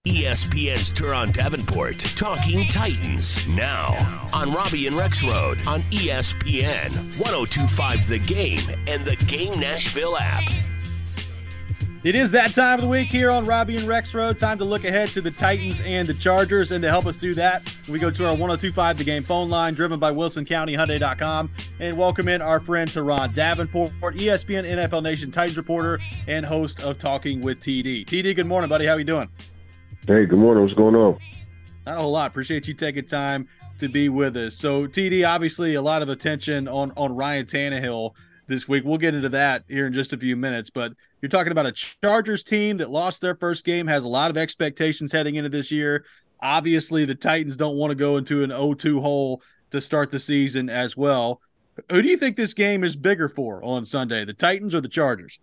ESPN's Turon Davenport, Talking Titans, now on Robbie and Rex Road on ESPN, 102.5 The Game, and the Game Nashville app. It is that time of the week here on Robbie and Rex Road. Time to look ahead to the Titans and the Chargers. And to help us do that, we go to our 102.5 The Game phone line, driven by WilsonCountyHyundai.com, and welcome in our friend Turon Davenport, ESPN NFL Nation Titans reporter and host of Talking with TD. TD, good morning, buddy. How are you doing? Hey, good morning. What's going on? Not a whole lot. Appreciate you taking time to be with us. So, TD, obviously a lot of attention on Ryan Tannehill this week. We'll get into that here in just a few minutes, but you're talking about a Chargers team that lost their first game, has a lot of expectations heading into this year. Obviously, the Titans don't want to go into an 0-2 hole to start the season as well. Who do you think this game is bigger for on Sunday, the Titans or the Chargers?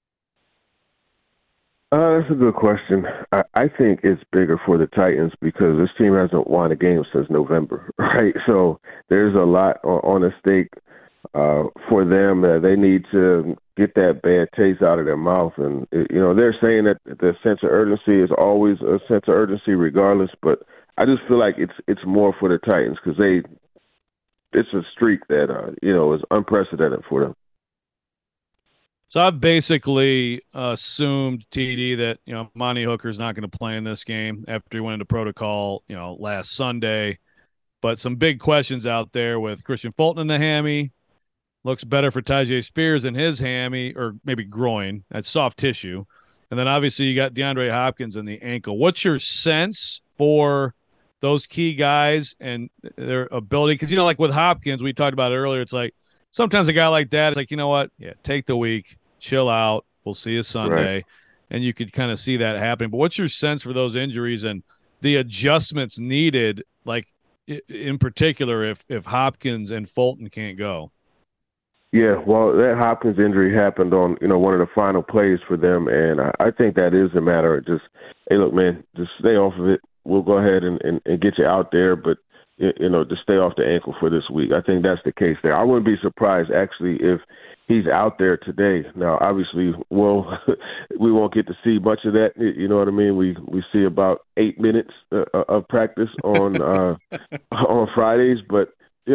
That's a good question. I think it's bigger for the Titans because this team hasn't won a game since November, right? So there's a lot on the stake for them. They need to get that bad taste out of their mouth. And, you know, they're saying that the sense of urgency is always a sense of urgency regardless, but I just feel like it's more for the Titans because it's a streak that, is unprecedented for them. So I've basically assumed, TD, that, Monty Hooker's not going to play in this game after he went into protocol, last Sunday. But some big questions out there with Christian Fulton in the hammy. Looks better for Tyjae Spears in his hammy, or maybe groin. That's soft tissue. And then obviously you got DeAndre Hopkins in the ankle. What's your sense for those key guys and their ability? Because, like with Hopkins, we talked about it earlier, it's like, sometimes a guy like that, it's like, you know what? Yeah, take the week, chill out. We'll see you Sunday. Right. And you could kind of see that happening. But what's your sense for those injuries and the adjustments needed, like in particular, if Hopkins and Fulton can't go? Yeah, well, that Hopkins injury happened on, one of the final plays for them. And I think that is a matter of just, hey, look, man, just stay off of it. We'll go ahead and get you out there. But to stay off the ankle for this week. I think that's the case there. I wouldn't be surprised, actually, if he's out there today. Now, obviously, we won't get to see much of that. You know what I mean? We see about 8 minutes of practice on on Fridays. But,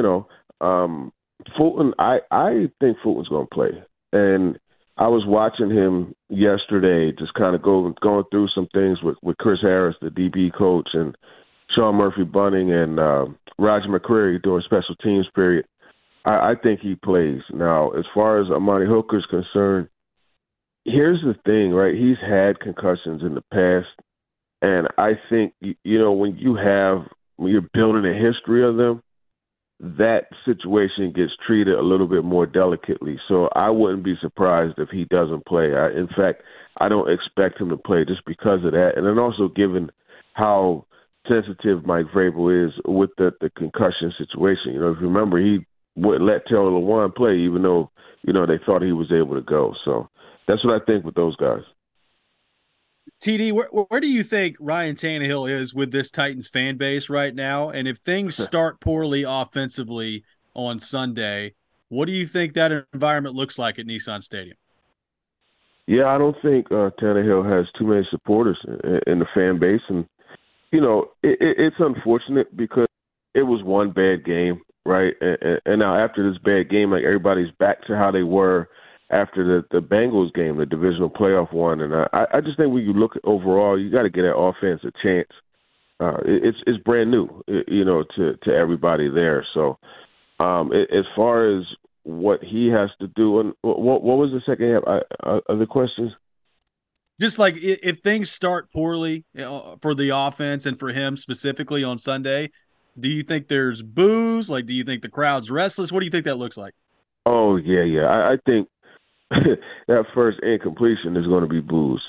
Fulton, I think Fulton's going to play. And I was watching him yesterday just kind of going through some things with Chris Harris, the DB coach, and Sean Murphy-Bunting and Roger McCreary during special teams period. I think he plays. Now, as far as Amani Hooker's concerned, here's the thing, right? He's had concussions in the past, and I think, when you're building a history of them, that situation gets treated a little bit more delicately. So I wouldn't be surprised if he doesn't play. In fact, I don't expect him to play just because of that. And then also given how sensitive Mike Vrabel is with the concussion situation. If you remember, he wouldn't let Taylor Lewan play even though, they thought he was able to go. So that's what I think with those guys. TD, where do you think Ryan Tannehill is with this Titans fan base right now? And if things start poorly offensively on Sunday, what do you think that environment looks like at Nissan Stadium? Yeah, I don't think Tannehill has too many supporters in the fan base. And it's unfortunate because it was one bad game, right? And now after this bad game, like everybody's back to how they were after the Bengals game, the divisional playoff one. And I just think when you look at overall, you got to get that offense a chance. It's brand new, to everybody there. So as far as what he has to do, and what was the second half of the questions? Just like if things start poorly for the offense and for him specifically on Sunday, do you think there's boos? Like, do you think the crowd's restless? What do you think that looks like? Oh, yeah. I think that first incompletion is going to be boos,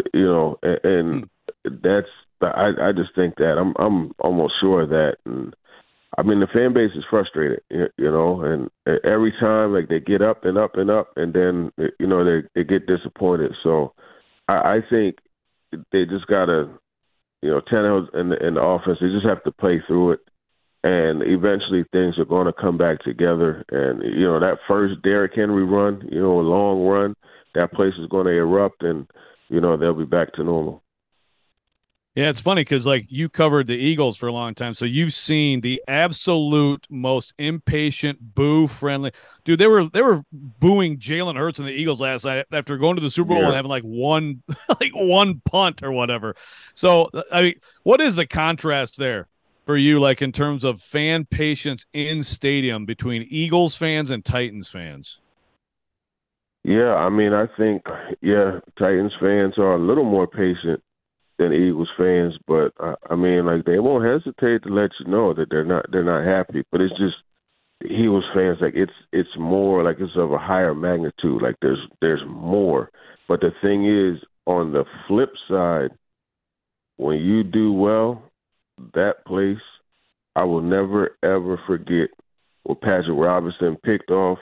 and that's I just think that I'm almost sure of that. And I mean, the fan base is frustrated, and every time like they get up and up and up, and then they get disappointed. So I think they just gotta, Tannehill and the offense, they just have to play through it, and eventually things are going to come back together. And that first Derrick Henry run, a long run, that place is going to erupt, and they'll be back to normal. Yeah, it's funny because like you covered the Eagles for a long time, so you've seen the absolute most impatient, boo-friendly dude. They were booing Jalen Hurts and the Eagles last night after going to the Super Bowl and having like one like one punt or whatever. So I mean, what is the contrast there for you, like in terms of fan patience in stadium between Eagles fans and Titans fans? Yeah, I mean, I think Titans fans are a little more patient than Eagles fans, but I mean, like they won't hesitate to let you know that they're not happy. But it's just Eagles fans, like it's more like it's of a higher magnitude. Like there's more. But the thing is, on the flip side, when you do well, that place, I will never ever forget when Patrick Robinson picked off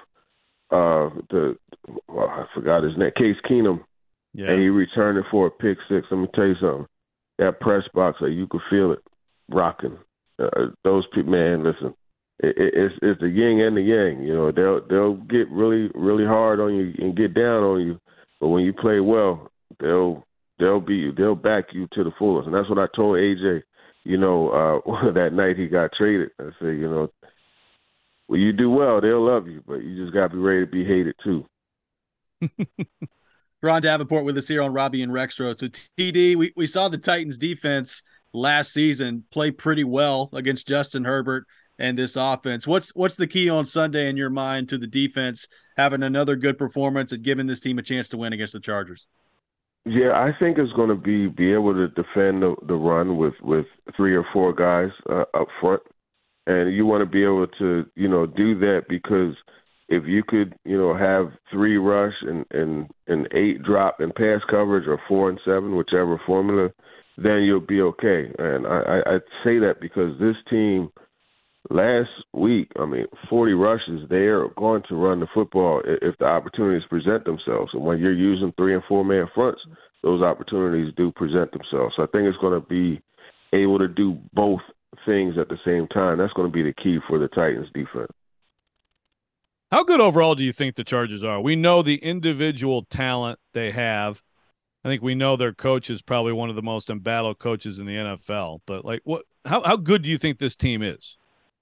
I forgot his name, Case Keenum. Yeah. And he returned it for a pick six. Let me tell you something. That press box, like, you could feel it rocking. Those people, man, listen, it's the yin and the yang. You know, they'll get really, really hard on you and get down on you, but when you play well, they'll back you to the fullest. And that's what I told AJ. You know, that night he got traded. I said, you know, when you do well, they'll love you, but you just got to be ready to be hated too. Ron Davenport with us here on Robbie and Rexroad. So TD, we saw the Titans defense last season play pretty well against Justin Herbert and this offense. What's the key on Sunday in your mind to the defense having another good performance and giving this team a chance to win against the Chargers? Yeah, I think it's going to be able to defend the run with 3 or 4 guys up front. And you want to be able to, you know, do that because if you could, you know, have 3 rush and 8 drop in pass coverage or 4 and 7, whichever formula, then you'll be okay. And I say that because this team last week, I mean, 40 rushes, they are going to run the football if the opportunities present themselves. And when you're using 3 and 4 man fronts, those opportunities do present themselves. So I think it's going to be able to do both things at the same time. That's going to be the key for the Titans defense. How good overall do you think the Chargers are? We know the individual talent they have. I think we know their coach is probably one of the most embattled coaches in the NFL. But like, how good do you think this team is?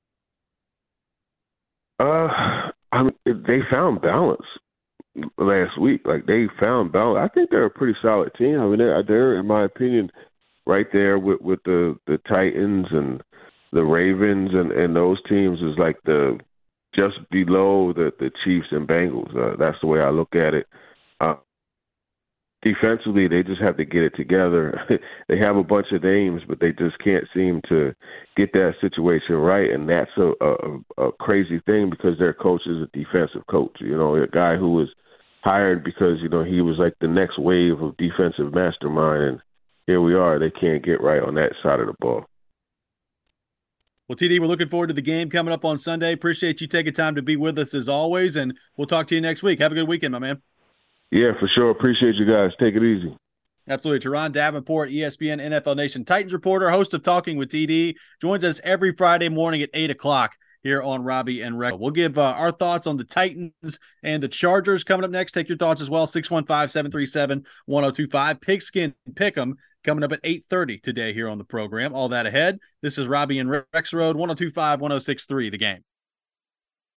I mean, they found balance last week. Like, they found balance. I think they're a pretty solid team. I mean, they're in my opinion, right there with the Titans and the Ravens and those teams is like the just below the Chiefs and Bengals. That's the way I look at it. Defensively, they just have to get it together. They have a bunch of names, but they just can't seem to get that situation right, and that's a crazy thing because their coach is a defensive coach. You know, a guy who was hired because, you know, he was like the next wave of defensive mastermind, and here we are. They can't get right on that side of the ball. Well, TD, we're looking forward to the game coming up on Sunday. Appreciate you taking time to be with us as always, and we'll talk to you next week. Have a good weekend, my man. Yeah, for sure. Appreciate you guys. Take it easy. Absolutely. Teron Davenport, ESPN NFL Nation Titans reporter, host of Talking with TD, joins us every Friday morning at 8 o'clock here on Robbie and Rex. We'll give our thoughts on the Titans and the Chargers coming up next. Take your thoughts as well. 615-737-1025. Pigskin Pick'em coming up at 8:30 today here on the program. All that ahead. This is Robbie and Rexroad, 102.5, 106.3, The Game.